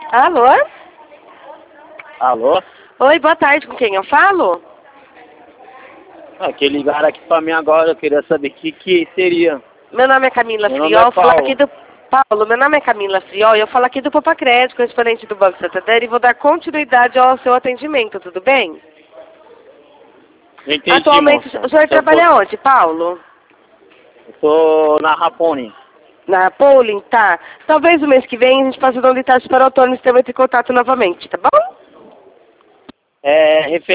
Alô? Alô? Oi, boa tarde, com quem eu falo? Que ligaram aqui pra mim agora, eu queria saber o que seria. Meu nome é Camila Meu nome Friol, é eu falo Paulo. aqui do... Paulo, meu nome é Camila Friol e eu falo aqui do Popacrédito, correspondente do Banco Santander, e vou dar continuidade ao seu atendimento, tudo bem? Não entendi, Atualmente, moça. o senhor trabalha onde, Paulo? Eu tô na Rapone. Na Pauling, tá. Talvez o mês que vem a gente possa dar um detalhe para o autônomo e ter em contato novamente, tá bom? É,